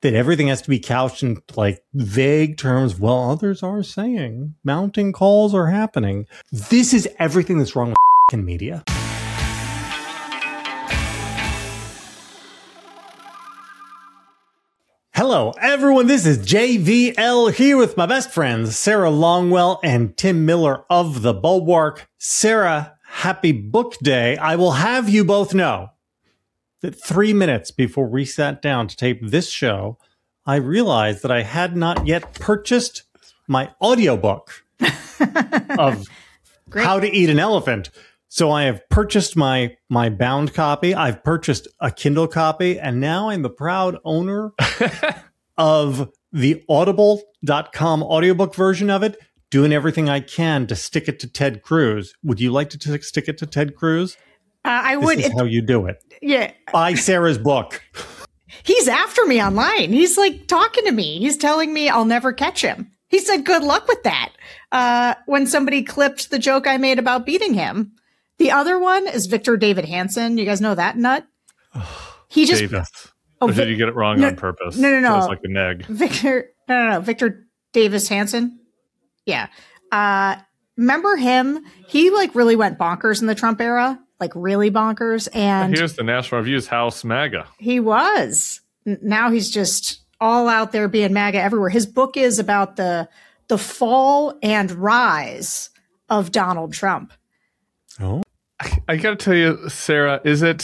that everything has to be couched in like vague terms. Well, others are saying mounting calls are happening. This is everything that's wrong with f***ing media. Hello, everyone. This is JVL here with my best friends, Sarah Longwell and Tim Miller of The Bulwark. Sarah, happy book day. I will have you both know that 3 minutes before we sat down to tape this show, I realized that I had not yet purchased my audiobook of How to Eat an Elephant. So I have purchased my bound copy. I've purchased a Kindle copy, and now I'm the proud owner of the audible.com audiobook version of it, doing everything I can to stick it to Ted Cruz. Would you like to stick it to Ted Cruz? I would. This is how you do it. Yeah. Buy Sarah's book. He's after me online. He's like talking to me. He's telling me I'll never catch him. He said, good luck with that. When somebody clipped the joke I made about beating him. The other one is Victor David Hansen. You guys know that nut? He just. Davis. Or did you get it wrong on purpose? No. So it's like a neg. Victor Davis Hansen. Yeah. Remember him? He like really went bonkers in the Trump era. Like really bonkers. And here's the National Review's House MAGA. He was. Now he's just all out there being MAGA everywhere. His book is about the fall and rise of Donald Trump. Oh. I got to tell you, Sarah,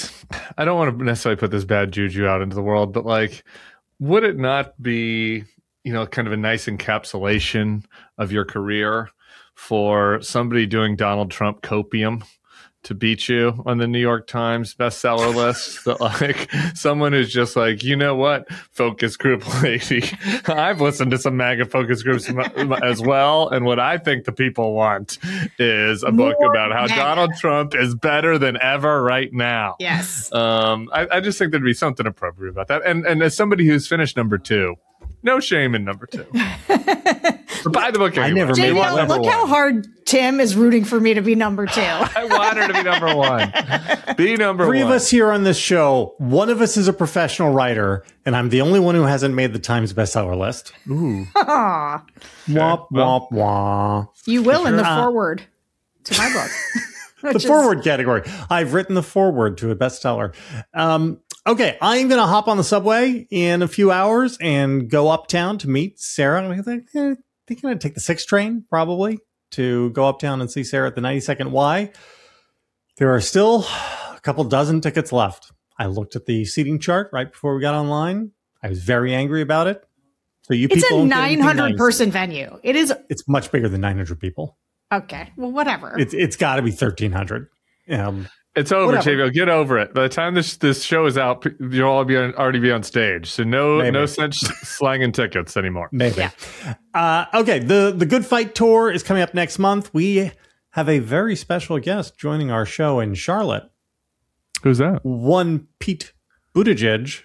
I don't want to necessarily put this bad juju out into the world, but like, would it not be, kind of a nice encapsulation of your career for somebody doing Donald Trump copium to beat you on the New York Times bestseller list? That like someone who's just like, you know what, focus group lady, I've listened to some MAGA focus groups as well, and what I think the people want is a book about how MAGA. Donald Trump is better than ever right now. Yes. I just think there'd be something appropriate about that. And as somebody who's finished number 2, no shame in number 2. So buy the book anyway. I never made JVL, look how hard Tim is rooting for me to be number 2. I want her to be number 1. Be number 1. Three of us here on this show. One of us is a professional writer, and I'm the only one who hasn't made the Times bestseller list. Ooh. Aww. Womp, womp, womp. You will in the foreword to my book. The forward category. I've written the foreword to a bestseller. Okay, I'm going to hop on the subway in a few hours and go uptown to meet Sarah. I think I'm going to take the 6 train, probably, to go uptown and see Sarah at the 92nd Y. There are still a couple dozen tickets left. I looked at the seating chart right before we got online. I was very angry about it. So it's a 900-person venue. It's much bigger than 900 people. Okay, well, whatever. It's got to be 1,300. It's over, Whatever. JVL. Get over it. By the time this show is out, you'll all already be on stage. So no sense slanging tickets anymore. Maybe. Yeah. Okay. The Good Fight Tour is coming up next month. We have a very special guest joining our show in Charlotte. Who's that? One Pete Buttigieg.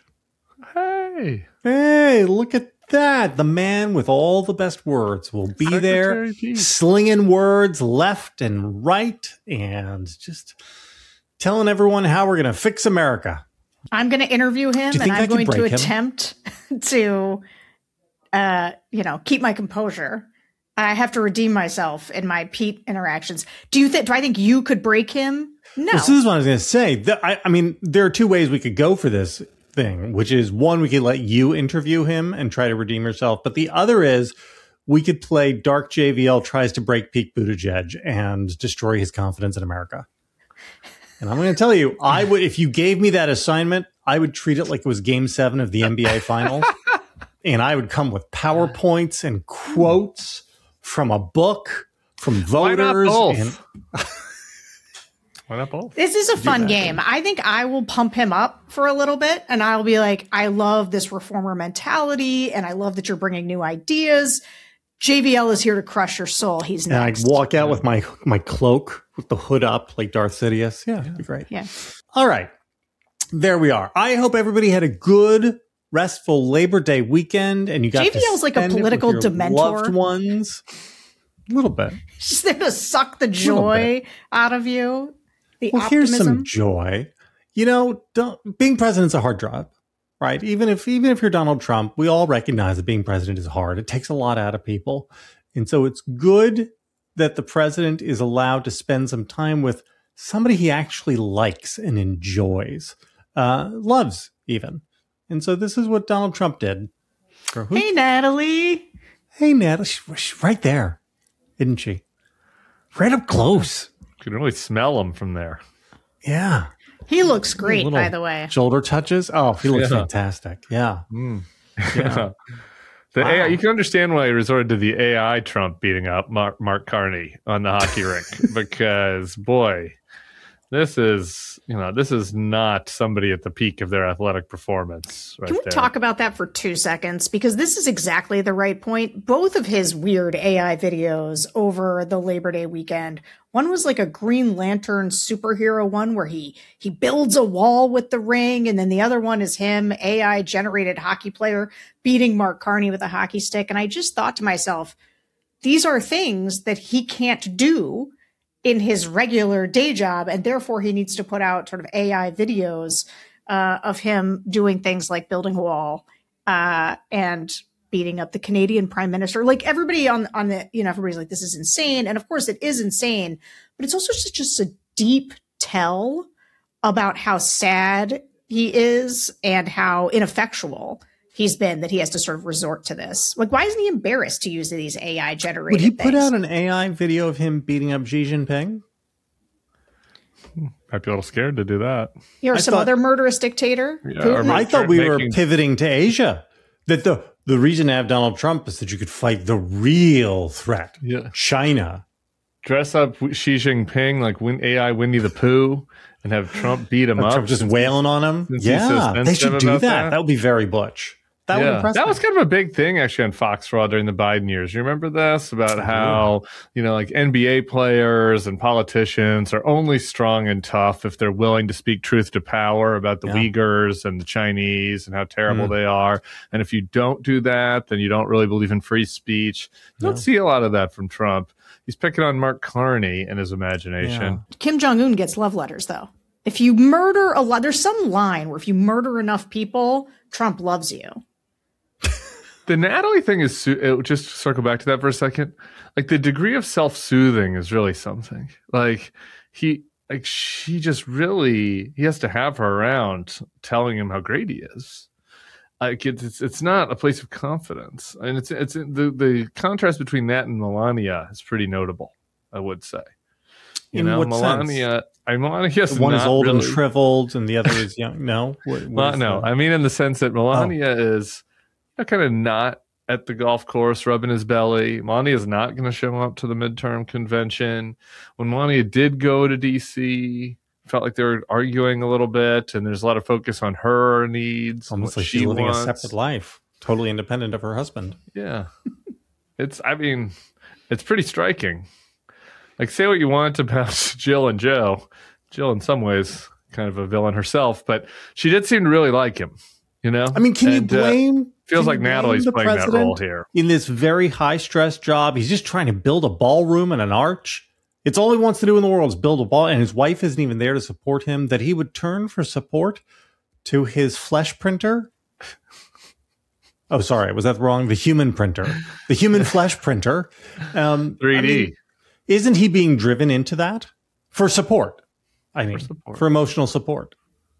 Hey, look at that. The man with all the best words will be Secretary there, Pete. slinging words left and right and just telling everyone how we're going to fix America. I'm going to interview him, and I'm going to attempt to, keep my composure. I have to redeem myself in my Pete interactions. Do I think you could break him? No. Well, so this is what I was going to say. I mean, there are 2 ways we could go for this thing, which is one, we could let you interview him and try to redeem yourself. But the other is we could play Dark JVL tries to break Pete Buttigieg and destroy his confidence in America. And I'm going to tell you, I would, if you gave me that assignment, I would treat it like it was Game 7 of the NBA Finals. And I would come with PowerPoints and quotes from a book, from voters. Why not both? This is a fun game. I think I will pump him up for a little bit, and I'll be like, I love this reformer mentality, and I love that you're bringing new ideas. JVL is here to crush your soul. He's next. And I walk out with my cloak with the hood up like Darth Sidious. Yeah, it'd be great. Yeah. All right. There we are. I hope everybody had a good, restful Labor Day weekend, and you got JVL's like a political dementor. Loved ones. A little bit. She's there to suck the joy out of you. The well, optimism. Here's some joy. Being president's a hard job. right? Even if you're Donald Trump, we all recognize that being president is hard. It takes a lot out of people. And so it's good that the president is allowed to spend some time with somebody he actually likes and enjoys, loves even. And so this is what Donald Trump did. Hey, Natalie. Hey, Natalie. She's right there, isn't she? Right up close. You can really smell him from there. Yeah. He looks great, by the way. Shoulder touches. Oh, he looks fantastic. Yeah. Yeah. AI, you can understand why he resorted to the AI Trump beating up Mark Carney on the hockey rink because, boy, this is not somebody at the peak of their athletic performance. Right. Can we talk about that for 2 seconds? Because this is exactly the right point. Both of his weird AI videos over the Labor Day weekend. One was like a Green Lantern superhero one where he builds a wall with the ring. And then the other one is him, AI generated hockey player, beating Mark Carney with a hockey stick. And I just thought to myself, these are things that he can't do in his regular day job. And therefore he needs to put out sort of AI videos of him doing things like building a wall and beating up the Canadian prime minister. Like everybody on the, everybody's like, this is insane. And of course it is insane, but it's also just a deep tell about how sad he is and how ineffectual he's been that he has to sort of resort to this. Like, why isn't he embarrassed to use these AI generated things? Would he put out an AI video of him beating up Xi Jinping? Might be a little scared to do that. Or some other murderous dictator? Yeah, I thought we were pivoting to Asia. That the reason to have Donald Trump is that you could fight the real threat, China. Dress up Xi Jinping like AI Winnie the Pooh and have Trump beat him up. Trump just wailing on him. Yeah, they should do that. That would be very Butch. That would impress me. That was kind of a big thing actually on Fox for all during the Biden years. You remember this about how, like NBA players and politicians are only strong and tough if they're willing to speak truth to power about the Uyghurs and the Chinese and how terrible they are. And if you don't do that, then you don't really believe in free speech. You don't see a lot of that from Trump. He's picking on Mark Carney in his imagination. Yeah. Kim Jong-un gets love letters, though. If you murder a lot, there's some line where if you murder enough people, Trump loves you. The Natalie thing is, just circle back to that for a second. Like the degree of self-soothing is really something. Like she just really, he has to have her around telling him how great he is. Like it's not a place of confidence. And it's the contrast between that and Melania is pretty notable, I would say. Melania, Melania's one not is old really, and shriveled and the other is young. No? No. I mean in the sense that Melania is kind of not at the golf course rubbing his belly. Melania is not going to show up to the midterm convention. When Melania did go to D.C., felt like they were arguing a little bit, and there's a lot of focus on her needs. Almost like she's living a separate life, totally independent of her husband. Yeah. It's pretty striking. Like, say what you want about Jill and Joe. Jill, in some ways, kind of a villain herself, but she did seem to really like him. I mean, can you blame? Feels like Natalie's playing that role here. In this very high-stress job, he's just trying to build a ballroom and an arch. It's all he wants to do in the world is build a ball, and his wife isn't even there to support him, that he would turn for support to his flesh printer. Oh, sorry, was that wrong? The human printer. The human flesh printer. 3D. I mean, isn't he being driven into that? For support. For emotional support.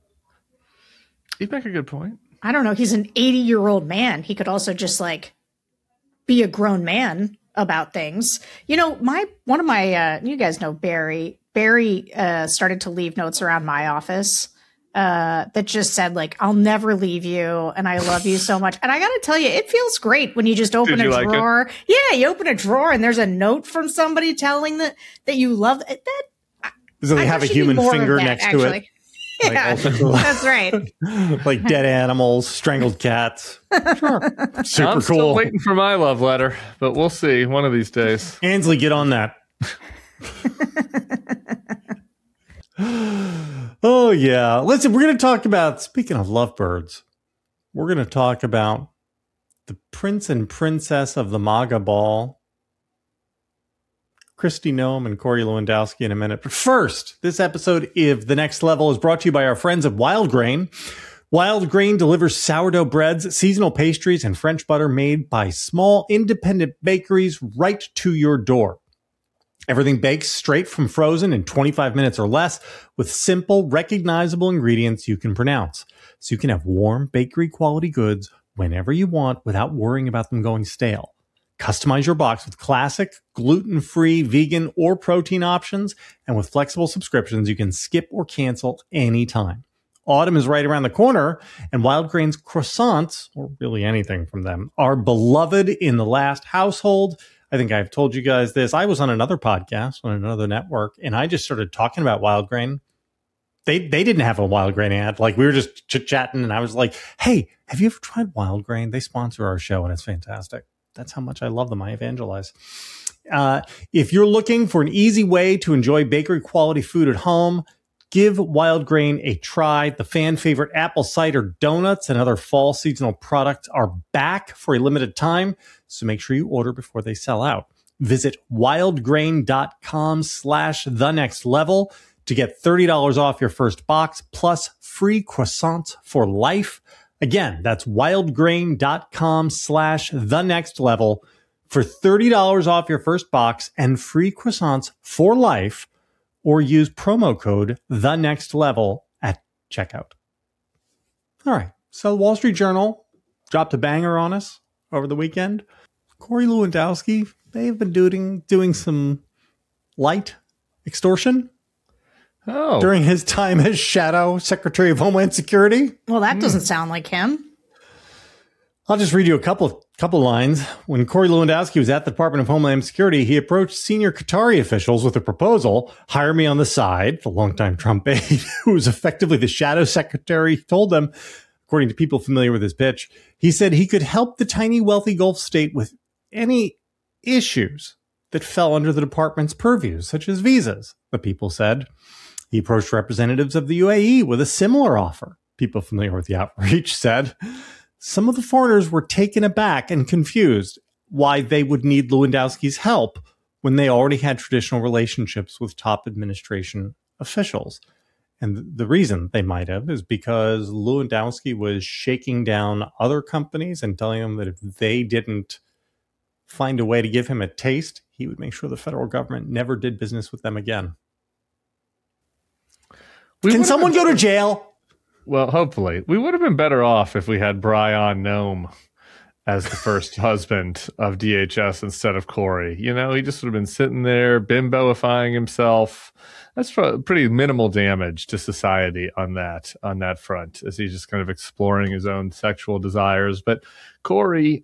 You make a good point. I don't know. He's an 80-year-old man. He could also just be a grown man about things. One of my, you guys know Barry. Barry started to leave notes around my office that just said I'll never leave you and I love you so much. And I got to tell you, it feels great when you just open a drawer. Yeah, you open a drawer and there's a note from somebody telling that you love that. So they have a human finger next to it. Yeah, that's right. Like dead animals, strangled cats. Sure. Super I'm cool. Still waiting for my love letter, but we'll see one of these days. Ansley, get on that. Oh, yeah. Listen, we're going to talk about, speaking of lovebirds, we're going to talk about the prince and princess of the MAGA ball. Kristi Noem and Corey Lewandowski in a minute. But first, this episode of The Next Level is brought to you by our friends at Wild Grain. Wild Grain delivers sourdough breads, seasonal pastries, and French butter made by small independent bakeries right to your door. Everything bakes straight from frozen in 25 minutes or less with simple, recognizable ingredients you can pronounce. So you can have warm, bakery-quality goods whenever you want without worrying about them going stale. Customize your box with classic, gluten-free, vegan, or protein options, and with flexible subscriptions, you can skip or cancel anytime. Autumn is right around the corner, and Wild Grain's croissants, or really anything from them, are beloved in the last household. I think I've told you guys this. I was on another podcast on another network, and I just started talking about Wild Grain. They didn't have a Wild Grain ad. Like, we were just chit-chatting, and I was like, hey, have you ever tried Wild Grain? They sponsor our show, and it's fantastic. That's how much I love them. I evangelize. If you're looking for an easy way to enjoy bakery-quality food at home, give Wild Grain a try. The fan favorite apple cider donuts and other fall seasonal products are back for a limited time, so make sure you order before they sell out. Visit wildgrain.com/thenextlevel to get $30 off your first box plus free croissants for life. Again, that's wildgrain.com/thenextlevel for $30 off your first box and free croissants for life, or use promo code TheNextLevel at checkout. All right. So the Wall Street Journal dropped a banger on us over the weekend. Corey Lewandowski may have been doing some light extortion during his time as Shadow Secretary of Homeland Security. Well, that doesn't sound like him. I'll just read you a couple lines. When Corey Lewandowski was at the Department of Homeland Security, he approached senior Qatari officials with a proposal, hire me on the side, the longtime Trump aide, who was effectively the shadow secretary, told them, according to people familiar with his pitch, he said he could help the tiny wealthy Gulf state with any issues that fell under the department's purview, such as visas, the people said. He approached representatives of the UAE with a similar offer. People familiar with the outreach said. Some of the foreigners were taken aback and confused why they would need Lewandowski's help when they already had traditional relationships with top administration officials. And the reason they might have is because Lewandowski was shaking down other companies and telling them that if they didn't find a way to give him a taste, he would make sure the federal government never did business with them again. Can someone go to jail? Well, hopefully. We would have been better off if we had Brian Noem as the first husband of DHS instead of Corey. You know, he just would have been sitting there bimboifying himself. That's pretty minimal damage to society on that front, as he's just kind of exploring his own sexual desires. But Corey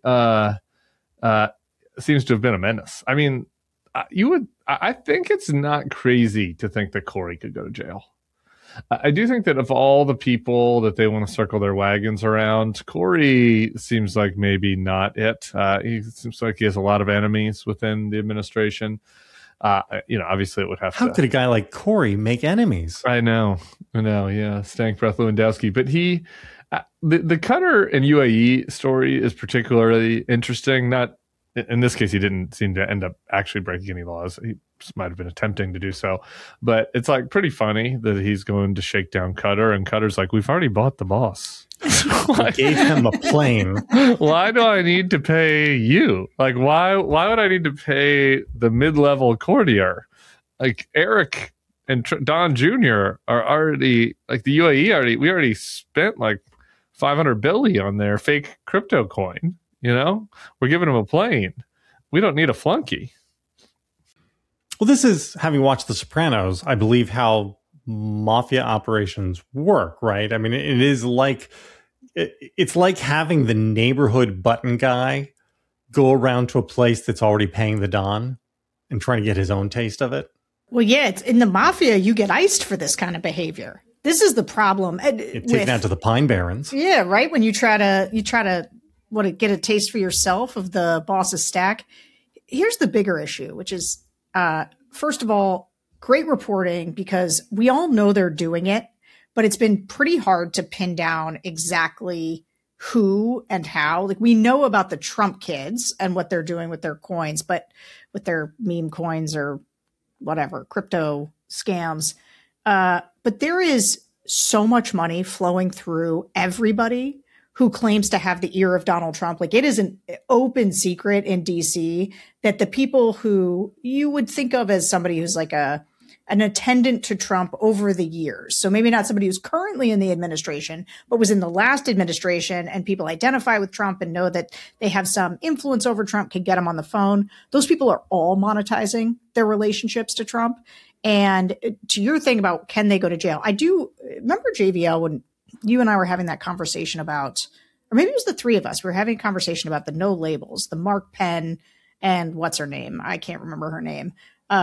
seems to have been a menace. I mean, I think it's not crazy to think that Corey could go to jail. I do think that of all the people that they want to circle their wagons around, Corey seems like maybe not it. He seems like he has a lot of enemies within the administration. Obviously it would have to. How could a guy like Corey make enemies? I know. Yeah. Stank breath Lewandowski. But the Qatar and UAE story is particularly interesting. Not in this case, he didn't seem to end up actually breaking any laws. He might have been attempting to do so, but it's like pretty funny that he's going to shake down Qatar, and Qatar's like, we've already bought the boss. We gave him a plane. Why do I need to pay you? Like, why would I need to pay the mid-level courtier? Like Eric and Don Jr. are already, like the UAE we already spent like $500 billion on their fake crypto coin. You know, we're giving him a plane. We don't need a flunky. Well, this is, having watched The Sopranos, I believe how mafia operations work, right? I mean, it is like, it's like having the neighborhood button guy go around to a place that's already paying the Don and trying to get his own taste of it. Well, yeah, it's in the mafia, you get iced for this kind of behavior. This is the problem. It's taken out to the Pine Barrens. Yeah, right. When you try to get a taste for yourself of the boss's stack. Here's the bigger issue, which is, first of all, great reporting, because we all know they're doing it, but it's been pretty hard to pin down exactly who and how. Like, we know about the Trump kids and what they're doing with their coins, but with their meme coins or whatever, crypto scams. But there is so much money flowing through everybody who claims to have the ear of Donald Trump. Like, it is an open secret in DC that the people who you would think of as somebody who's like an attendant to Trump over the years. So maybe not somebody who's currently in the administration, but was in the last administration, and people identify with Trump and know that they have some influence over Trump, can get him on the phone. Those people are all monetizing their relationships to Trump. And to your thing about can they go to jail? I do remember, JVL, when you and I were having that conversation about, or maybe it was the three of us, we were having a conversation about the no labels, the Mark Penn and what's her name? I can't remember her name.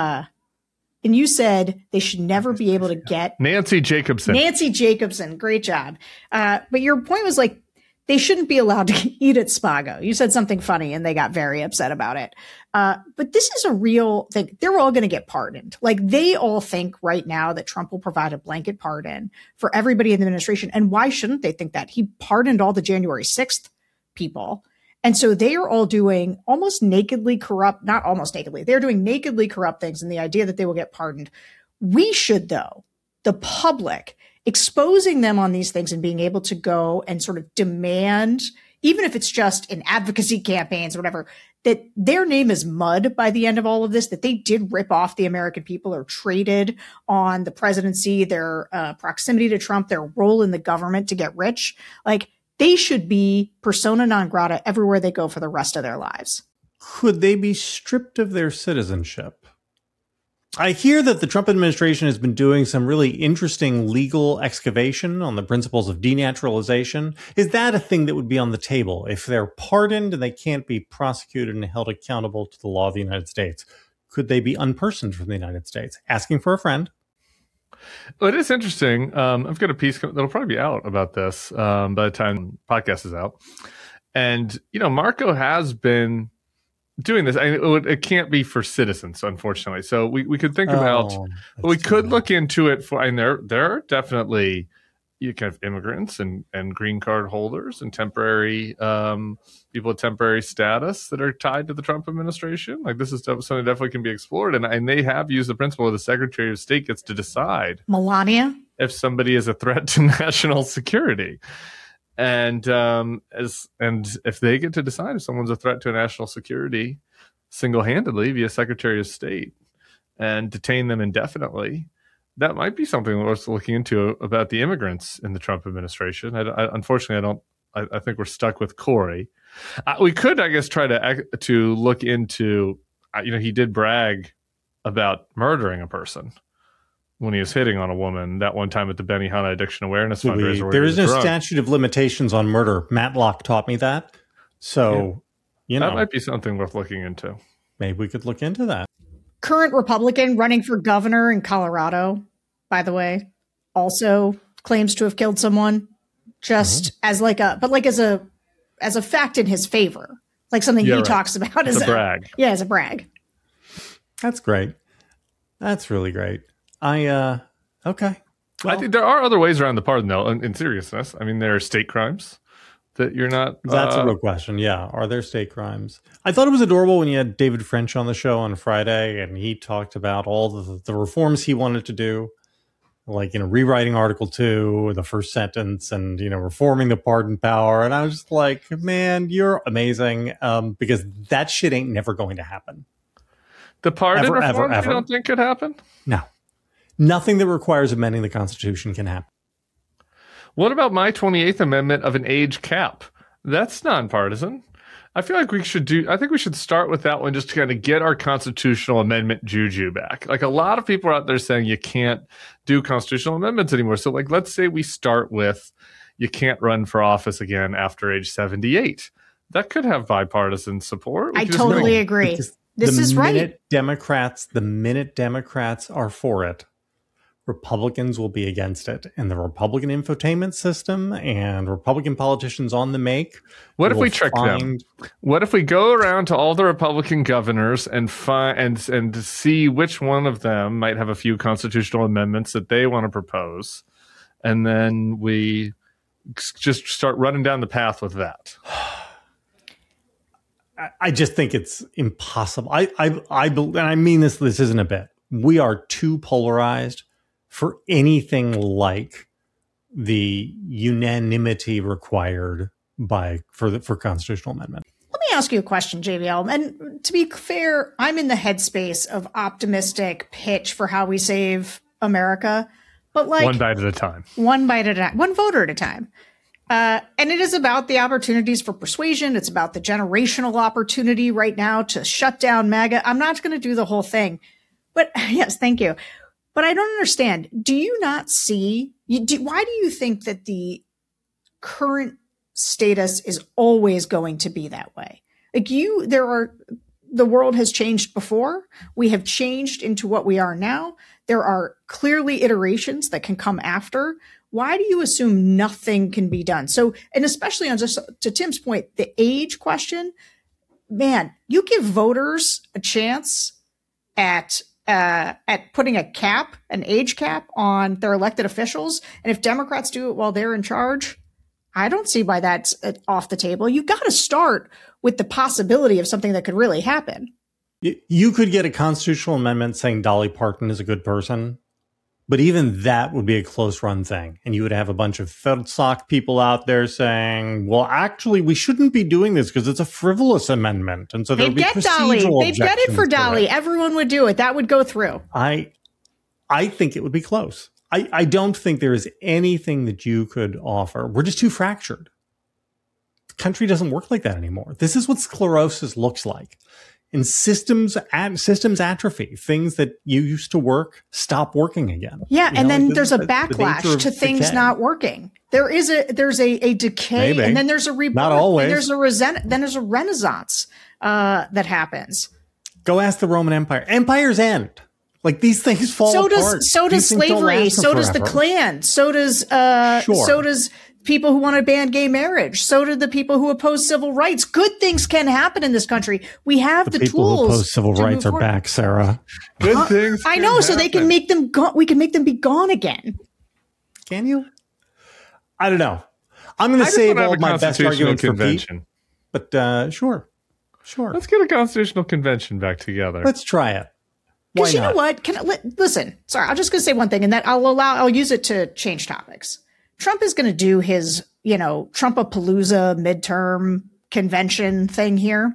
And you said they should never be able to get Nancy Jacobson. Nancy Jacobson. Great job. But your point was like, they shouldn't be allowed to eat at Spago. You said something funny and they got very upset about it. But this is a real thing. They're all going to get pardoned. Like, they all think right now that Trump will provide a blanket pardon for everybody in the administration. And why shouldn't they think that? He pardoned all the January 6th people. And so they are all doing almost nakedly corrupt, not almost nakedly, they're doing nakedly corrupt things, and the idea that they will get pardoned. We should, though, the public, exposing them on these things and being able to go and sort of demand, even if it's just in advocacy campaigns or whatever, that their name is mud by the end of all of this, that they did rip off the American people or traded on the presidency, their proximity to Trump, their role in the government to get rich. Like, they should be persona non grata everywhere they go for the rest of their lives. Could they be stripped of their citizenship? I hear that the Trump administration has been doing some really interesting legal excavation on the principles of denaturalization. Is that a thing that would be on the table? If they're pardoned and they can't be prosecuted and held accountable to the law of the United States, could they be unpersoned from the United States? Asking for a friend. Well, it is interesting. I've got a piece that'll probably be out about this by the time the podcast is out. And, Marco has been doing this. It can't be for citizens, unfortunately. So we could think about, we could look into it for, and there are definitely kind of immigrants and green card holders and temporary people with temporary status that are tied to the Trump administration. Like, this is something that definitely can be explored. And they have used the principle where the Secretary of State gets to decide Melania, if somebody is a threat to national security. And if they get to decide if someone's a threat to national security single-handedly via Secretary of State and detain them indefinitely, that might be something worth looking into about the immigrants in the Trump administration. Unfortunately, I think we're stuck with Corey. We could, I guess, try to look into, he did brag about murdering a person when he was hitting on a woman that one time at the Benihana Addiction Awareness Fundraiser. There is no statute of limitations on murder. Matlock taught me that. So, that might be something worth looking into. Maybe we could look into that. current Republican running for governor in Colorado, by the way, also claims to have killed someone just as like a fact in his favor, like something he talks about as a brag. Yeah, as a brag. That's great. That's really great. Okay. Well, I think there are other ways around the pardon, though, in seriousness. I mean, there are state crimes that you're not... That's a real question, yeah. Are there state crimes? I thought it was adorable when you had David French on the show on Friday, and he talked about all the reforms he wanted to do, like, rewriting Article 2, the first sentence, and, reforming the pardon power. And I was just like, man, you're amazing, because that shit ain't never going to happen. The pardon reform, you don't think could happen? No. Nothing that requires amending the Constitution can happen. What about my 28th Amendment of an age cap? That's nonpartisan. I feel like I think we should start with that one just to kind of get our constitutional amendment juju back. Like, a lot of people are out there saying you can't do constitutional amendments anymore. So, like, let's say we start with you can't run for office again after age 78. That could have bipartisan support. I totally agree. This is right. The minute Democrats are for it, Republicans will be against it. And the Republican infotainment system and Republican politicians on the make. What if we trick them? What if we go around to all the Republican governors and and see which one of them might have a few constitutional amendments that they want to propose, and then we just start running down the path with that? I just think it's impossible. And I mean this isn't a bit. We are too polarized for anything like the unanimity required for constitutional amendment. Let me ask you a question, JVL. And to be fair, I'm in the headspace of optimistic pitch for how we save America. But like one bite at a time. One bite at a time. One voter at a time. And it is about the opportunities for persuasion. It's about the generational opportunity right now to shut down MAGA. I'm not going to do the whole thing. But yes, thank you. But I don't understand. Do you not see? Why do you think that the current status is always going to be that way? Like the world has changed before. We have changed into what we are now. There are clearly iterations that can come after. Why do you assume nothing can be done? So, and especially on just to Tim's point, the age question, man, you give voters a chance at putting an age cap on their elected officials. And if Democrats do it while they're in charge, I don't see why that's off the table. You've got to start with the possibility of something that could really happen. You could get a constitutional amendment saying Dolly Parton is a good person, but even that would be a close run thing. And you would have a bunch of FedSoc people out there saying, well, actually, we shouldn't be doing this because it's a frivolous amendment. And so there'd be procedural They'd get it for Dolly. Everyone would do it. That would go through. I think it would be close. I don't think there is anything that you could offer. We're just too fractured. The country doesn't work like that anymore. This is what sclerosis looks like. And systems atrophy. Things that you used to work stop working again. Yeah, and then there's a backlash to things not working. There's a decay, Maybe. and then there's a rebirth. Not always. And then there's a renaissance that happens. Go ask the Roman Empire. Empires end. Like these things fall apart. So does slavery. So does the Klan. So does people who want to ban gay marriage. So do the people who oppose civil rights. Good things can happen in this country. We have the people tools. Who oppose civil rights are back, Sarah. Good things. I know. So they can make them go. We can make them be gone again. Can you? I don't know. I'm going to save all my best arguments for Pete. But sure. Let's get a constitutional convention back together. Let's try it. Because you know what? Listen. Sorry, I'm just going to say one thing, and that I'll use it to change topics. Trump is going to do his, Trumpapalooza midterm convention thing here.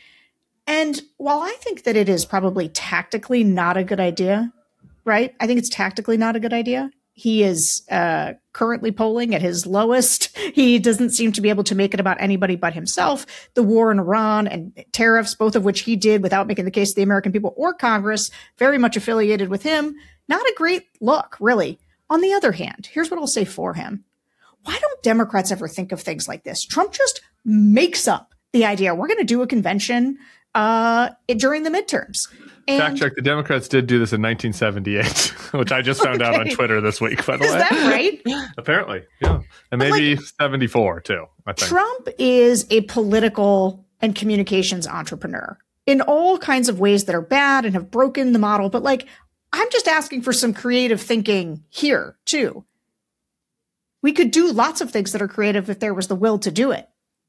And while I think that it is probably tactically not a good idea, right? I think it's tactically not a good idea. He is currently polling at his lowest. He doesn't seem to be able to make it about anybody but himself. The war in Iran and tariffs, both of which he did without making the case to the American people or Congress, very much affiliated with him. Not a great look, really. On the other hand, here's what I'll say for him. Why don't Democrats ever think of things like this? Trump just makes up the idea. We're going to do a convention during the midterms. And fact check, the Democrats did do this in 1978, which I just found out on Twitter this week, by the way. Is that right? Apparently, yeah. And maybe 74, too, I think. Trump is a political and communications entrepreneur in all kinds of ways that are bad and have broken the model. But I'm just asking for some creative thinking here, too. We could do lots of things that are creative if there was the will to do it.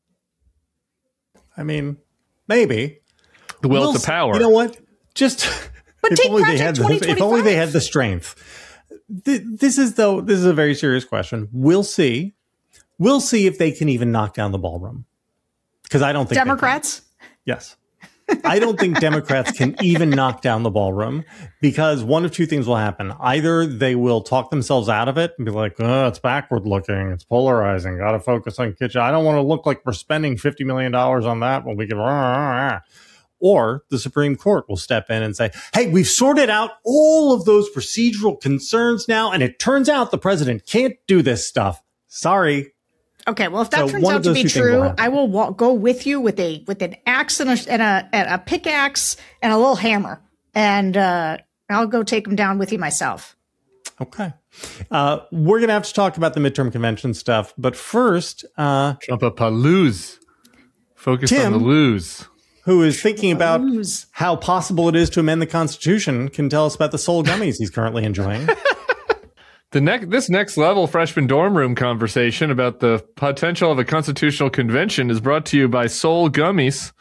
I mean, maybe. The will to power. You know what? But if only they had the strength. This is a very serious question. We'll see. We'll see if they can even knock down the ballroom. Because I don't think Democrats? Yes. I don't think Democrats can even knock down the ballroom because one of two things will happen. Either they will talk themselves out of it and be like, oh, it's backward looking. It's polarizing. Got to focus on kitchen. I don't want to look like we're spending $50 million on that when we can. Or the Supreme Court will step in and say, hey, we've sorted out all of those procedural concerns now. And it turns out the president can't do this stuff. Sorry. Okay, well, if that turns out to be true, I will go with you with an axe and a pickaxe and a little hammer, and I'll go take them down with you myself. Okay, we're gonna have to talk about the midterm convention stuff, but first, Trumpapalooza. Focus on the lose. Who is thinking about how possible it is to amend the Constitution, can tell us about the Soul gummies he's currently enjoying. This next level freshman dorm room conversation about the potential of a constitutional convention is brought to you by Soul Gummies.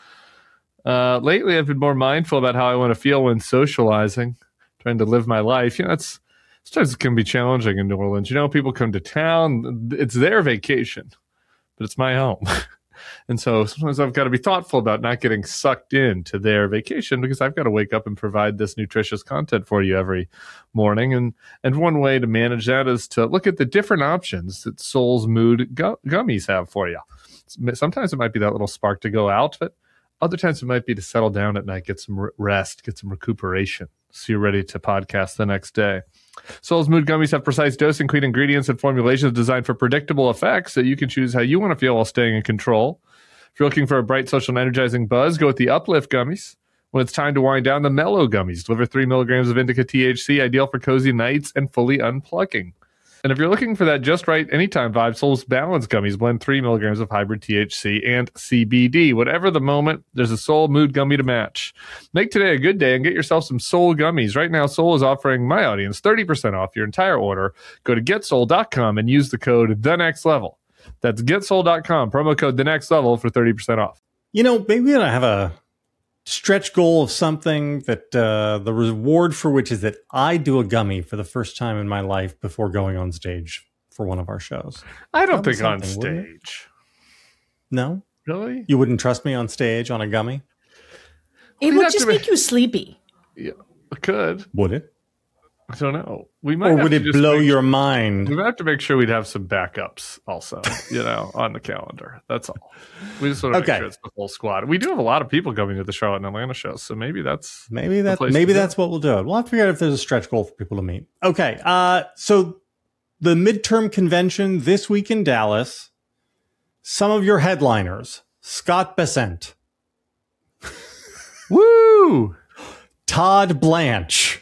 Lately, I've been more mindful about how I want to feel when socializing, trying to live my life. That's sometimes it can be challenging in New Orleans. You know, people come to town, it's their vacation, but it's my home. And so sometimes I've got to be thoughtful about not getting sucked into their vacation because I've got to wake up and provide this nutritious content for you every morning. And one way to manage that is to look at the different options that Soul's Mood gummies have for you. Sometimes it might be that little spark to go out, but other times it might be to settle down at night, get some rest, get some recuperation, so you're ready to podcast the next day. Soul's Mood gummies have precise dosing, clean ingredients, and formulations designed for predictable effects so you can choose how you want to feel while staying in control. If you're looking for a bright, social, and energizing buzz, go with the Uplift gummies. When it's time to wind down, the Mellow gummies deliver 3 milligrams of indica THC, ideal for cozy nights and fully unplugging. And if you're looking for that just right anytime vibe, Soul's Balance gummies blend 3 milligrams of hybrid THC and CBD. Whatever the moment, there's a Soul Mood gummy to match. Make today a good day and get yourself some Soul gummies. Right now, Soul is offering my audience 30% off your entire order. Go to getsoul.com and use the code TheNextLevel. That's getsoul.com, promo code TheNextLevel for 30% off. You know, maybe we ought to have a stretch goal of something that the reward for which is that I do a gummy for the first time in my life before going on stage for one of our shows. I don't think on stage. No? Really? You wouldn't trust me on stage on a gummy? It would just make you sleepy. Yeah, it could. Would it? I don't know. We might. Or would it blow your mind? We might have to make sure we'd have some backups also, on the calendar. That's all. We just want to make sure it's the full squad. We do have a lot of people coming to the Charlotte and Atlanta shows, so maybe that's what we'll do. We'll have to figure out if there's a stretch goal for people to meet. Okay. So the midterm convention this week in Dallas. Some of your headliners: Scott Bessent, woo, Todd Blanche.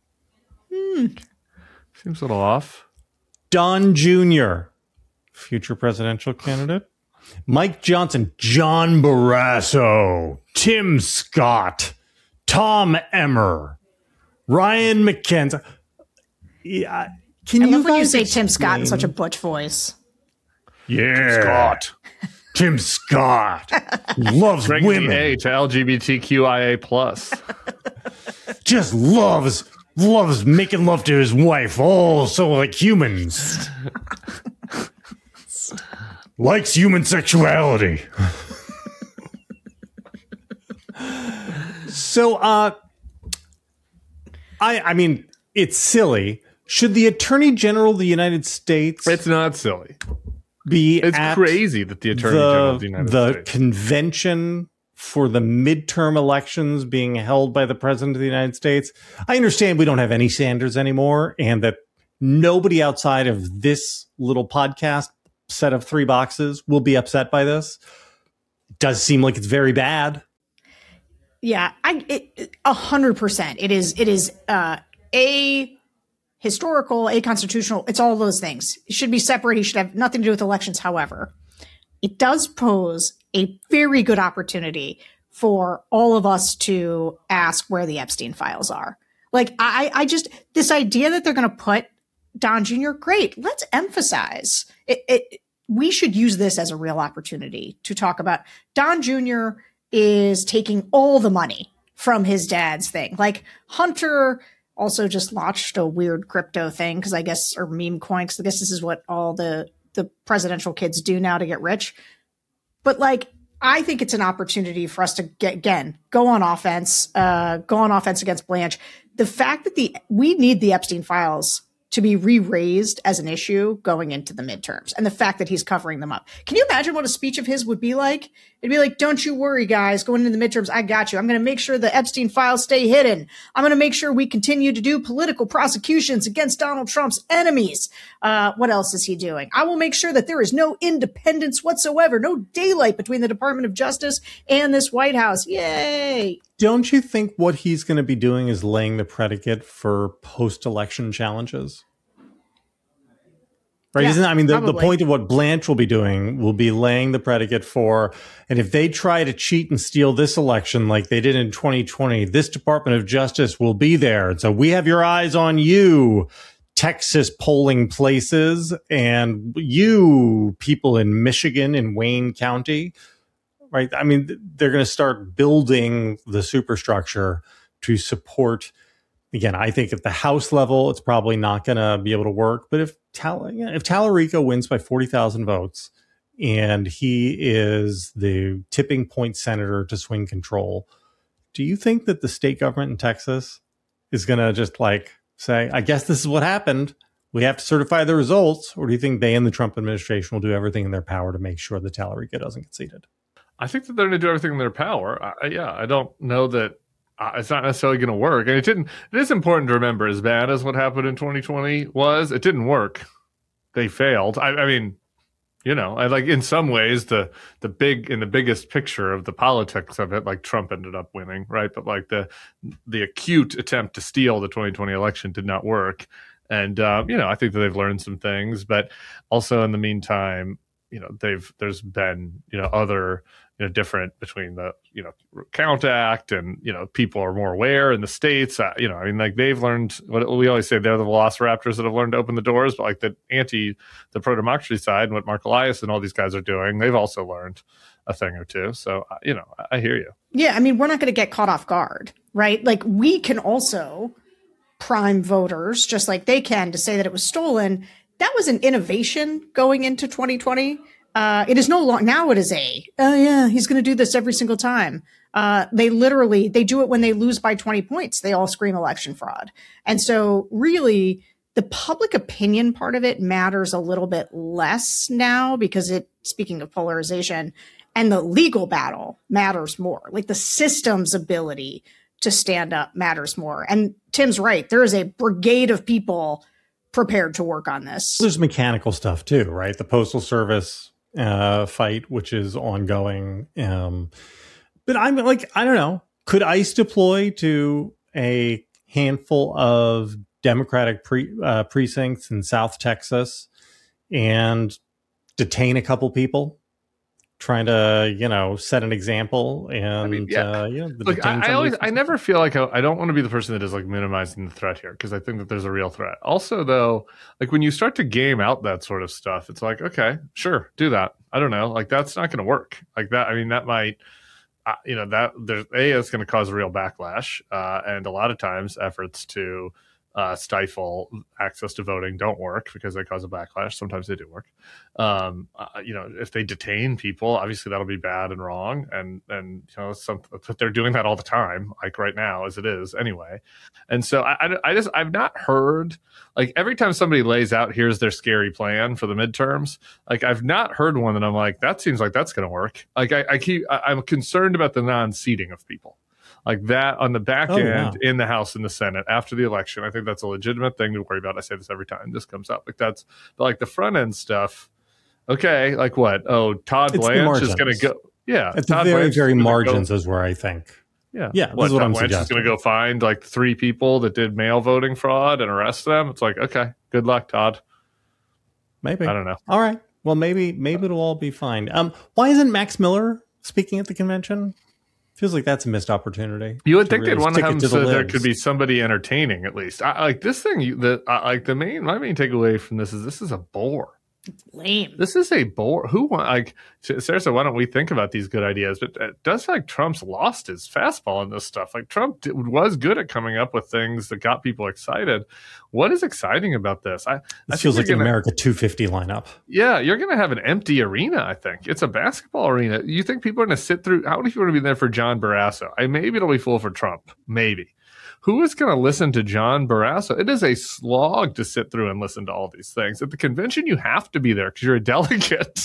Seems a little off. Don Jr., future presidential candidate. Mike Johnson, John Barrasso, Tim Scott, Tom Emmer, Ryan McKenzie. Yeah, I love when you say Tim Scott in such a butch voice. Yeah, Tim Scott loves women. A to LGBTQIA+. Just loves making love to his wife. Oh, so like humans. Likes human sexuality. So, I mean, it's silly. Should the Attorney General of the United States... It's not silly. It's crazy that the Attorney General of the United States... The convention for the midterm elections being held by the President of the United States. I understand we don't have any Sanders anymore and that nobody outside of this little podcast set of 3 boxes will be upset by this. It does seem like it's very bad. Yeah, 100%. It is a historical, a constitutional. It's all those things. It should be separate. He should have nothing to do with elections. However, it does pose a very good opportunity for all of us to ask where the Epstein files are. Like, I just, this idea that they're going to put Don Jr., great. Let's emphasize it. We should use this as a real opportunity to talk about Don Jr. is taking all the money from his dad's thing. Like, Hunter also just launched a weird crypto thing because I guess, or meme coin, because I guess this is what all the presidential kids do now to get rich. But like, I think it's an opportunity for us to go on offense against Blanche. The fact that we need the Epstein files to be re-raised as an issue going into the midterms, and the fact that he's covering them up. Can you imagine what a speech of his would be like? It'd be like, don't you worry, guys, going into the midterms, I got you. I'm going to make sure the Epstein files stay hidden. I'm going to make sure we continue to do political prosecutions against Donald Trump's enemies. What else is he doing? I will make sure that there is no independence whatsoever, no daylight between the Department of Justice and this White House. Yay. Don't you think what he's going to be doing is laying the predicate for post-election challenges? Right? Yeah, the point of what Blanche will be doing will be laying the predicate for, and if they try to cheat and steal this election like they did in 2020, this Department of Justice will be there. And so we have your eyes on you, Texas polling places, and you people in Michigan and Wayne County. Right? I mean, they're going to start building the superstructure to support Again, I think at the House level, it's probably not going to be able to work. But if Tallarico wins by 40,000 votes and he is the tipping point senator to swing control, do you think that the state government in Texas is going to just like say, I guess this is what happened, we have to certify the results? Or do you think they and the Trump administration will do everything in their power to make sure that Tallarico doesn't get seated? I think that they're going to do everything in their power. I don't know that it's not necessarily going to work. And it is important to remember, as bad as what happened in 2020 was, it didn't work. They failed. I mean, I like in some ways the biggest picture of the politics of it, like Trump ended up winning, right? But like the acute attempt to steal the 2020 election did not work. And I think that they've learned some things, but also in the meantime, there's been other different between the Count Act and people are more aware in the states. They've learned what we always say, they're the velociraptors that have learned to open the doors, but like the pro-democracy side and what Mark Elias and all these guys are doing, they've also learned a thing or two. So I hear you. Yeah, I mean, we're not going to get caught off guard, right? Like we can also prime voters just like they can to say that it was stolen. That was an innovation going into 2020. It is no longer, now it is he's going to do this every single time. They do it when they lose by 20 points. They all scream election fraud. And so really the public opinion part of it matters a little bit less now because speaking of polarization, and the legal battle matters more. Like the system's ability to stand up matters more. And Tim's right. There is a brigade of people prepared to work on this. There's mechanical stuff too, right? The Postal Service fight, which is ongoing. But I'm like, I don't know. Could ICE deploy to a handful of Democratic precincts in South Texas and detain a couple people? Trying to, set an example and, Look, I never feel like I don't want to be the person that is like minimizing the threat here because I think that there's a real threat. Also, though, like when you start to game out that sort of stuff, it's like, okay, sure, do that. I don't know. Like that's not going to work like that. I mean, that might, it's going to cause a real backlash. And a lot of times efforts to stifle access to voting don't work because they cause a backlash. Sometimes they do work. If they detain people, obviously that'll be bad and wrong. But they're doing that all the time, like right now as it is anyway. And so I've not heard, like every time somebody lays out, here's their scary plan for the midterms. Like I've not heard one that I'm like, that seems like that's going to work. Like I'm concerned about the non-seating of people. Like that on the back end in the House and the Senate after the election. I think that's a legitimate thing to worry about. I say this every time this comes up. But like the front end stuff. Okay, like what? Oh, Todd Blanche is going to go. Yeah, it's Todd very, Blanche very margins is where I think. Yeah. This what is what Todd I'm Blanche suggesting. is going to go find like 3 people that did mail voting fraud and arrest them. It's like, okay, good luck, Todd. Maybe. I don't know. All right. Well, maybe it'll all be fine. Why isn't Max Miller speaking at the convention? Feels like that's a missed opportunity. You would think they'd want to have to so there could be somebody entertaining at least. Like this thing, my main takeaway from this is a bore. Lame. This is a bore. Sarah said, why don't we think about these good ideas? But it does feel like Trump's lost his fastball in this stuff. Like Trump was good at coming up with things that got people excited. What is exciting about this? This feels like an America 250 lineup. Yeah, you're going to have an empty arena, I think. It's a basketball arena. You think people are going to sit through? How many people are going to be there for John Barrasso? Maybe it'll be full for Trump. Maybe. Who is going to listen to John Barrasso? It is a slog to sit through and listen to all these things. At the convention, you have to be there because you're a delegate.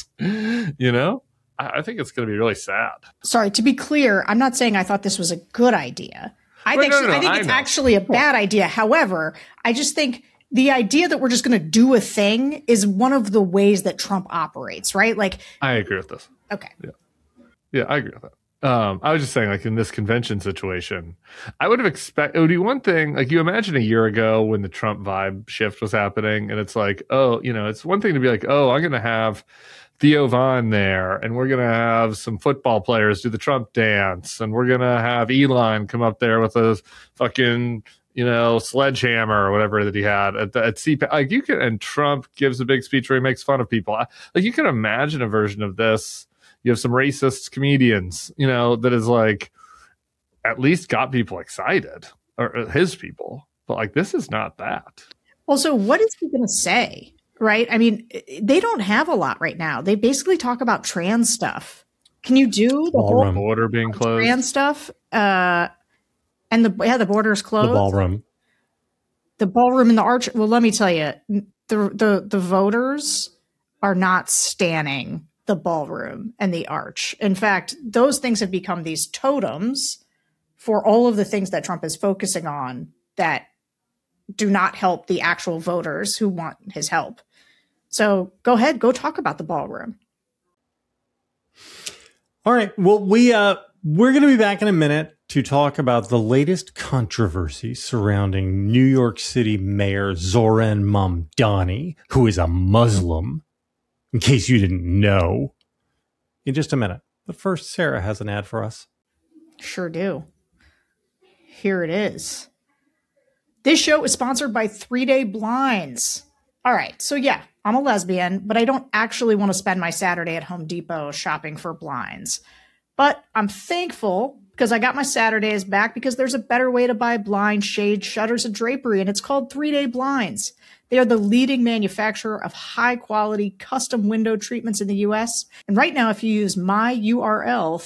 I think it's going to be really sad. Sorry, to be clear, I'm not saying I thought this was a good idea. I think it's actually a bad idea. However, I just think the idea that we're just going to do a thing is one of the ways that Trump operates, right? Like, I agree with this. Okay. Yeah, I agree with that. I was just saying, like in this convention situation, I would have expected it would be one thing. Like you imagine a year ago when the Trump vibe shift was happening, and it's like, it's one thing to be like, I'm going to have Theo Von there, and we're going to have some football players do the Trump dance, and we're going to have Elon come up there with a fucking sledgehammer or whatever that he had at CPAC. Like you can, and Trump gives a big speech where he makes fun of people. Like you can imagine a version of this. You have some racist comedians, that is like at least got people excited, or his people. But like, this is not that. Well, so what is he going to say? Right? I mean, they don't have a lot right now. They basically talk about trans stuff. Can you do the whole border being closed? Trans stuff? And the border is closed. The ballroom. The ballroom and the arch. Well, let me tell you, the voters are not standing the ballroom and the arch. In fact, those things have become these totems for all of the things that Trump is focusing on that do not help the actual voters who want his help. So go ahead, go talk about the ballroom. All right. Well, we're going to be back in a minute to talk about the latest controversy surrounding New York City Mayor Zohran Mamdani, who is a Muslim, in case you didn't know, in just a minute. But first, Sarah has an ad for us. Sure do. Here it is. This show is sponsored by 3 Day Blinds. All right. So yeah, I'm a lesbian, but I don't actually want to spend my Saturday at Home Depot shopping for blinds. But I'm thankful because I got my Saturdays back because there's a better way to buy blinds, shades, shutters, and drapery, and it's called 3 Day Blinds. They are the leading manufacturer of high-quality custom window treatments in the U.S. And right now, if you use my URL,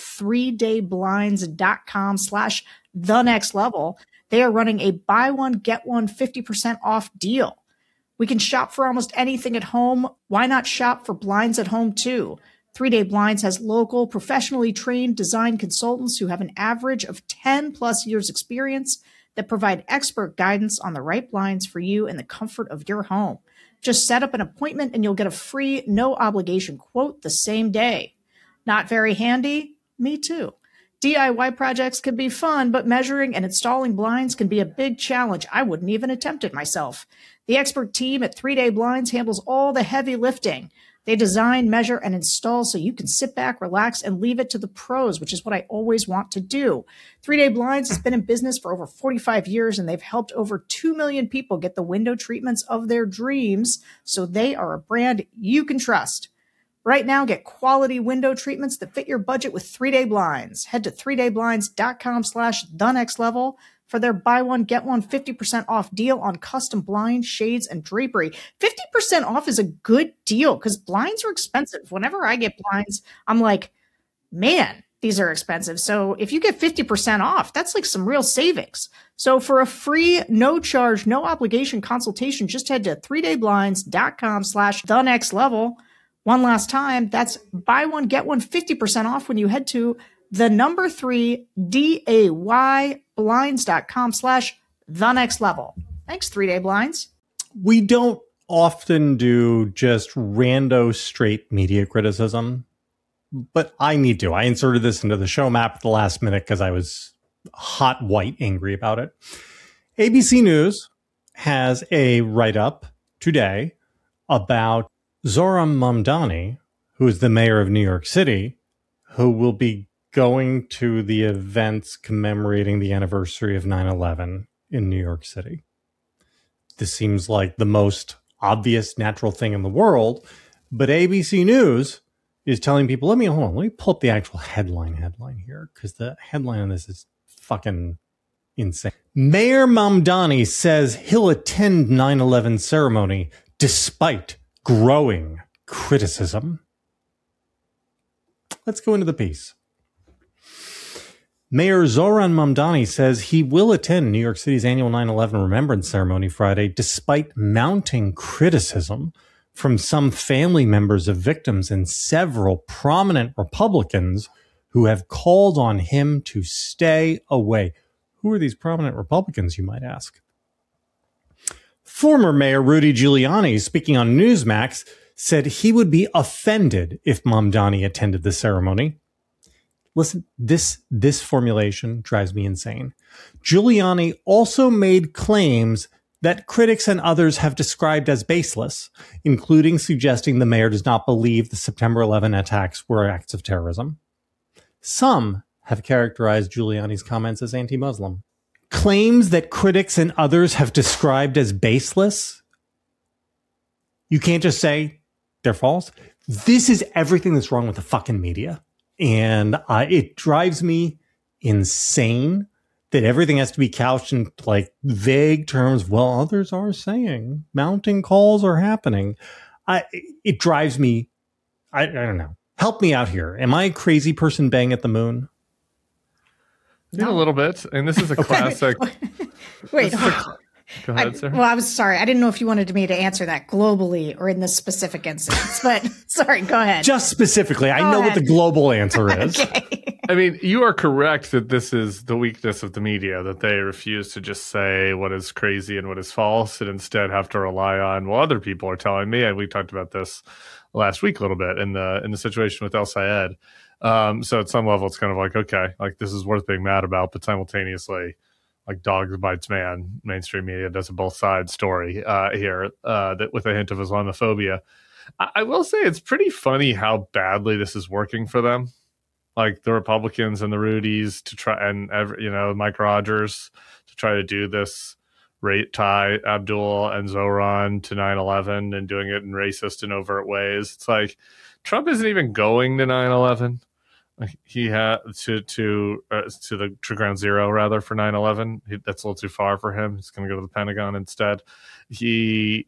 3dayblinds.com/thenextlevel, they are running a buy one, get one 50% off deal. We can shop for almost anything at home. Why not shop for blinds at home too? 3 Day Blinds has local, professionally trained design consultants who have an average of 10 plus years experience that provide expert guidance on the right blinds for you in the comfort of your home. Just set up an appointment and you'll get a free, no obligation quote the same day. Not very handy? Me too. DIY projects can be fun, but measuring and installing blinds can be a big challenge. I wouldn't even attempt it myself. The expert team at 3 Day Blinds handles all the heavy lifting. They design, measure, and install so you can sit back, relax, and leave it to the pros, which is what I always want to do. 3 Day Blinds has been in business for over 45 years, and they've helped over 2 million people get the window treatments of their dreams, so they are a brand you can trust. Right now, get quality window treatments that fit your budget with 3 Day Blinds. Head to 3dayblinds.com/thenextlevel for their buy one, get one 50% off deal on custom blinds, shades, and drapery. 50% off is a good deal because blinds are expensive. Whenever I get blinds, I'm like, man, these are expensive. So if you get 50% off, that's like some real savings. So for a free, no charge, no obligation consultation, just head to 3dayblinds.com/thenextlevel. One last time, that's buy one, get one 50% off when you head to the number 3dayblinds.com/thenextlevel. Thanks, 3 Day Blinds. We don't often do just rando straight media criticism, but I need to. I inserted this into the show map at the last minute because I was hot white angry about it. ABC News has a write-up today about Zohran Mamdani, who is the mayor of New York City, who will be going to the events commemorating the anniversary of 9/11 in New York City. This seems like the most obvious, natural thing in the world, but ABC News is telling people, let me pull up the actual headline here, because the headline on this is fucking insane. Mayor Mamdani says he'll attend 9/11 ceremony despite growing criticism. Let's go into the piece. Mayor Zohran Mamdani says he will attend New York City's annual 9/11 Remembrance Ceremony Friday, despite mounting criticism from some family members of victims and several prominent Republicans who have called on him to stay away. Who are these prominent Republicans, you might ask? Former Mayor Rudy Giuliani, speaking on Newsmax, said he would be offended if Mamdani attended the ceremony. Listen, this formulation drives me insane. Giuliani also made claims that critics and others have described as baseless, including suggesting the mayor does not believe the September 11 attacks were acts of terrorism. Some have characterized Giuliani's comments as anti-Muslim. Claims that critics and others have described as baseless, you can't just say they're false. This is everything that's wrong with the fucking media. And it drives me insane that everything has to be couched in like vague terms. Well, others are saying mounting calls are happening. It drives me. I don't know. Help me out here. Am I a crazy person bang at the moon? Yeah, a little bit. And this is a classic. Wait. Go ahead, sir. Well, I was sorry. I didn't know if you wanted me to answer that globally or in this specific instance, but sorry, go ahead. Just specifically. I know what the global answer is. Okay. I mean, you are correct that this is the weakness of the media, that they refuse to just say what is crazy and what is false and instead have to rely on, well, other people are telling me. And we talked about this last week a little bit in the situation with El Sayed. So at some level, it's kind of like, okay, like this is worth being mad about, but simultaneously, like dogs bites man, mainstream media does a both sides story here that with a hint of Islamophobia. I will say it's pretty funny how badly this is working for them. Like the Republicans and the Rudies to try, and Mike Rogers to try to do this, tie Abdul and Zohran to 9/11 and doing it in racist and overt ways. It's like Trump isn't even going to 9/11. Like he had to the Ground Zero rather for 9/11. That's a little too far for him. He's going to go to the Pentagon instead. He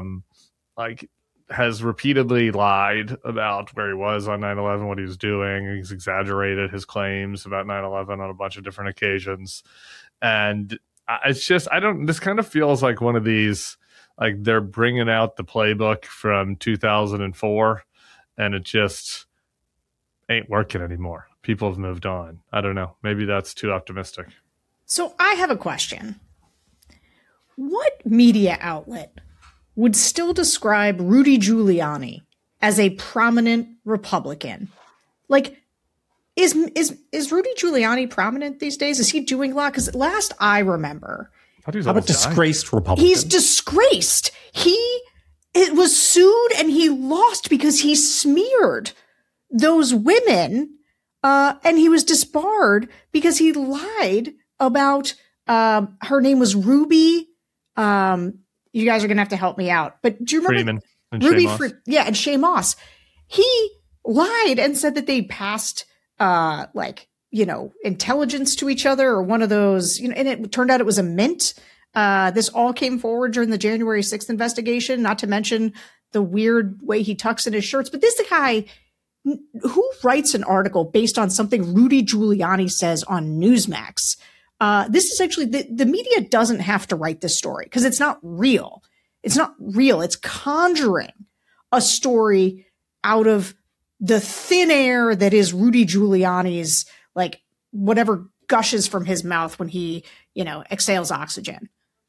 has repeatedly lied about where he was on 9/11, what he was doing. He's exaggerated his claims about 9/11 on a bunch of different occasions. And it's just, this kind of feels like one of these, like they're bringing out the playbook from 2004 and it just ain't working anymore. People have moved on. I don't know. Maybe that's too optimistic. So I have a question. What media outlet would still describe Rudy Giuliani as a prominent Republican? Like, is Rudy Giuliani prominent these days? Is he doing a lot? Because last I remember, how about disgraced Republican? He's disgraced. It was sued and he lost because he smeared those women, and he was disbarred because he lied about her name was Ruby. You guys are gonna have to help me out. But do you remember Freeman and Ruby? and Shay Moss. He lied and said that they passed intelligence to each other or one of those. And it turned out it was a mint. This all came forward during the January 6th investigation. Not to mention the weird way he tucks in his shirts. But this guy, who writes an article based on something Rudy Giuliani says on Newsmax? This is actually, the media doesn't have to write this story because it's not real. It's not real. It's conjuring a story out of the thin air that is Rudy Giuliani's, like, whatever gushes from his mouth when he, exhales oxygen.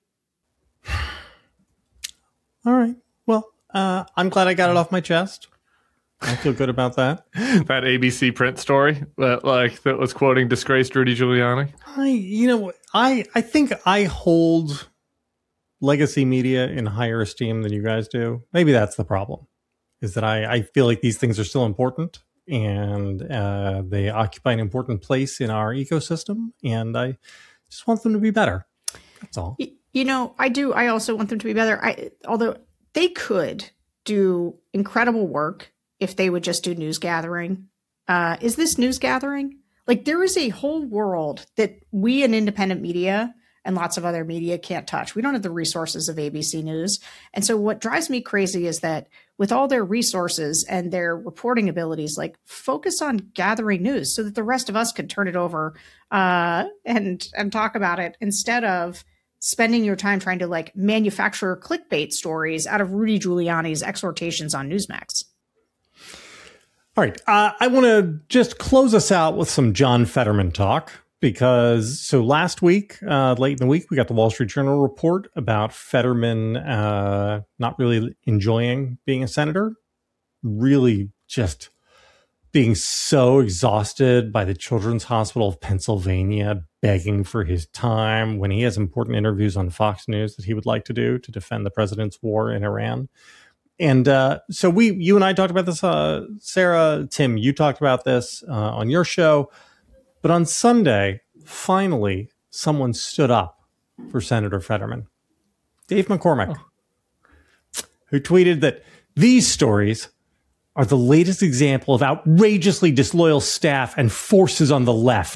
All right. Well, I'm glad I got it off my chest. I feel good about that. That ABC print story that was quoting disgraced Rudy Giuliani. I think I hold legacy media in higher esteem than you guys do. Maybe that's the problem, is that I feel like these things are still important and they occupy an important place in our ecosystem. And I just want them to be better. That's all. I do. I also want them to be better. Although they could do incredible work if they would just do news gathering. Is this news gathering? Like, there is a whole world that we in independent media and lots of other media can't touch. We don't have the resources of ABC News. And so what drives me crazy is that with all their resources and their reporting abilities, like, focus on gathering news so that the rest of us can turn it over and talk about it instead of spending your time trying to manufacture clickbait stories out of Rudy Giuliani's exhortations on Newsmax. All right. I want to just close us out with some John Fetterman talk, because last week, late in the week, we got the Wall Street Journal report about Fetterman not really enjoying being a senator, really just being so exhausted by the Children's Hospital of Pennsylvania begging for his time when he has important interviews on Fox News that he would like to do to defend the president's war in Iran. And so you and I talked about this, Sarah, Tim, you talked about this on your show. But on Sunday, finally, someone stood up for Senator Fetterman. Dave McCormick, who tweeted that these stories are the latest example of outrageously disloyal staff and forces on the left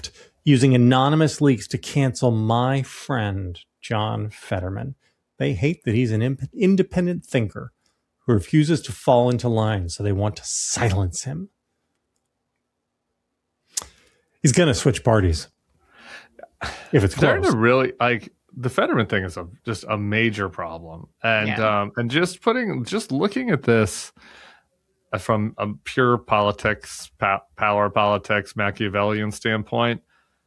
using anonymous leaks to cancel my friend, John Fetterman. They hate that he's an independent thinker who refuses to fall into line, so they want to silence him. He's going to switch parties if it's close. They're really, like, the Fetterman thing is just a major problem. And just looking at this from a pure politics, power politics, Machiavellian standpoint,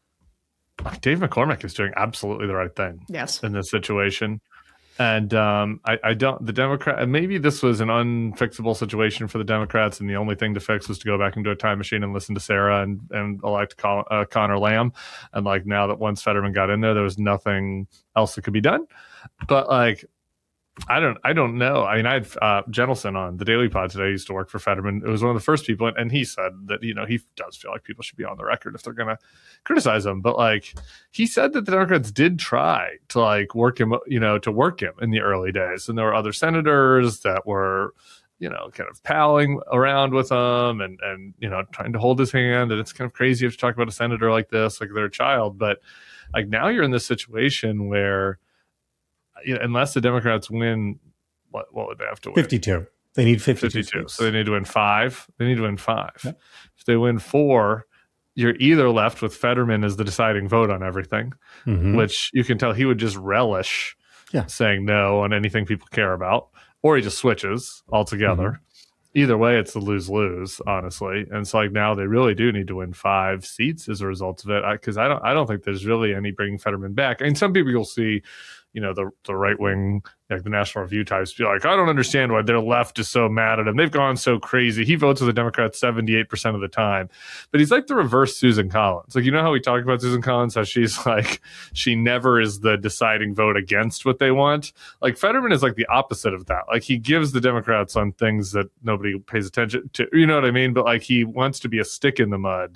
Dave McCormick is doing absolutely the right thing in this situation. And I don't, the Democrat, maybe this was an unfixable situation for the Democrats, and the only thing to fix was to go back into a time machine and listen to Sarah and elect Connor Lamb. And like, now that once Fetterman got in there was nothing else that could be done. But like, I don't know. I mean, I had Jentelson on the Daily Pod today. I used to work for Fetterman. It was one of the first people, and he said that, you know, he does feel like people should be on the record if they're going to criticize him. But like, he said that the Democrats did try to like work him in the early days, and there were other senators that were, you know, kind of palling around with him and you know, trying to hold his hand. And it's kind of crazy to talk about a senator like this, like they're a child. But like, now you're in this situation where, you know, unless the Democrats win, what would they have to win? 52. They need 52. So they need to win 5. Yep. If they win 4, you're either left with Fetterman as the deciding vote on everything, which you can tell he would just relish saying no on anything people care about, or he just switches altogether. Either way, it's a lose-lose, honestly. And so like, now they really do need to win 5 seats as a result of it, because I don't think there's really any bringing Fetterman back. I mean, some people you'll see, you know, the right wing, like the National Review types, be like, I don't understand why their left is so mad at him. They've gone so crazy. He votes with the Democrats 78% of the time. But he's like the reverse Susan Collins. Like, you know how we talk about Susan Collins, how she's like, she never is the deciding vote against what they want. Like, Fetterman is like the opposite of that. Like, he gives the Democrats on things that nobody pays attention to. You know what I mean? But like, he wants to be a stick in the mud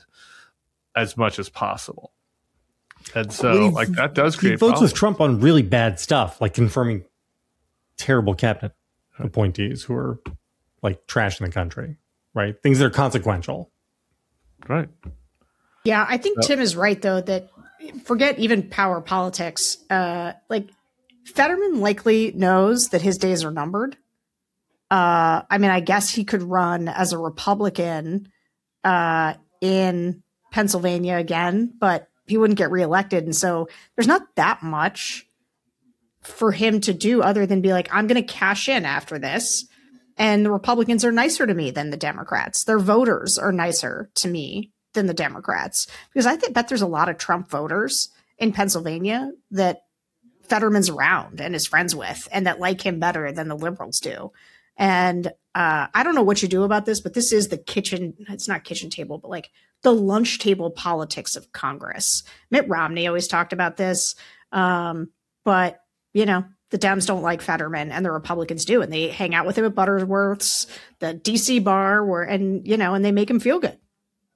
as much as possible. And so, like, that does create. He votes problems with Trump on really bad stuff, like confirming terrible cabinet appointees who are like trashing the country, right? Things that are consequential. Right. Yeah, I think Tim is right, though, that forget even power politics. Like, Fetterman likely knows that his days are numbered. I mean, I guess he could run as a Republican in Pennsylvania again, but he wouldn't get reelected. And so there's not that much for him to do other than be like, I'm going to cash in after this. And the Republicans are nicer to me than the Democrats. Their voters are nicer to me than the Democrats, because I bet there's a lot of Trump voters in Pennsylvania that Fetterman's around and is friends with, and that like him better than the liberals do. And I don't know what you do about this, but this is the it's not kitchen table, but like the lunch table politics of Congress. Mitt Romney always talked about this. But, you know, the Dems don't like Fetterman and the Republicans do. And they hang out with him at Butterworth's, the DC bar, and they make him feel good.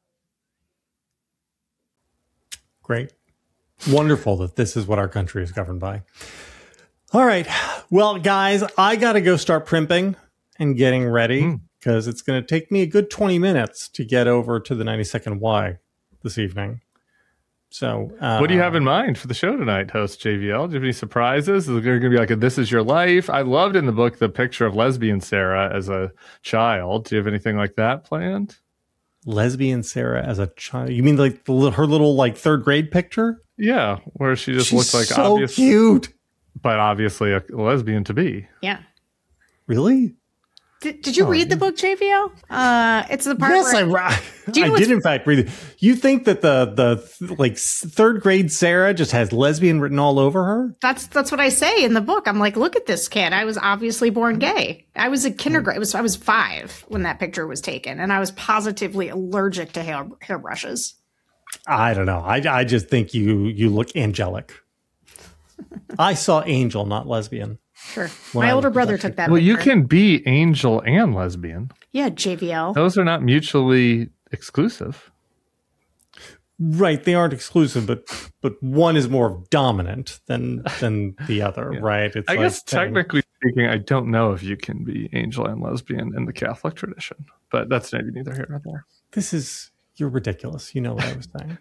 Great. Wonderful that this is what our country is governed by. All right. Well, guys, I got to go start primping and getting ready, because it's going to take me a good 20 minutes to get over to the 92nd Y this evening. So what do you have in mind for the show tonight, host JVL? Do you have any surprises? Is it going to be like a This Is Your Life? I loved in the book the picture of lesbian Sarah as a child. Do you have anything like that planned? Lesbian Sarah as a child? You mean like her little like 3rd grade picture? Yeah, where she just looks like so obvious, cute, but obviously a lesbian to be. Yeah. Really? Did you read the book, JVL? It's the part. Yes, where I did in fact read it. You think that the 3rd grade Sarah just has lesbian written all over her? That's what I say in the book. I'm like, look at this kid. I was obviously born gay. I was a kindergarten. I was 5 when that picture was taken, and I was positively allergic to hairbrushes. I don't know. I just think you look angelic. I saw angel, not lesbian. Sure. My older brother took that. Well, picture. you can be angel and lesbian. Yeah, JVL. Those are not mutually exclusive. Right, they aren't exclusive, but one is more dominant than the other, Yeah. right? It's I like guess technically speaking, I don't know if you can be angel and lesbian in the Catholic tradition, but that's maybe neither here nor there. You're ridiculous. You know what I was saying.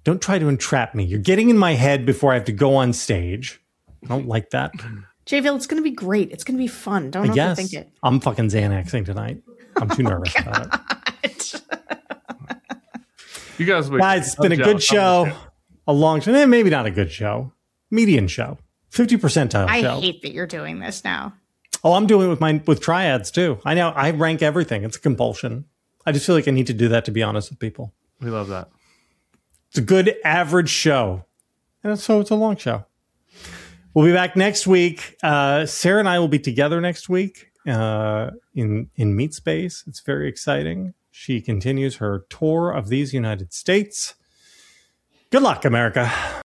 Don't try to entrap me. You're getting in my head before I have to go on stage. I don't like that. JVL, it's going to be great. It's going to be fun. Don't overthink it. I'm fucking Xanaxing tonight. I'm too nervous about it. You guys, it's been a good show. A long show. Maybe not a good show. Median show. 50 percentile show. I hate that you're doing this now. Oh, I'm doing it with triads too. I know. I rank everything. It's a compulsion. I just feel like I need to do that to be honest with people. We love that. It's a good average show. And so it's a long show. We'll be back next week. Sarah and I will be together next week in Meat Space. It's very exciting. She continues her tour of these United States. Good luck, America.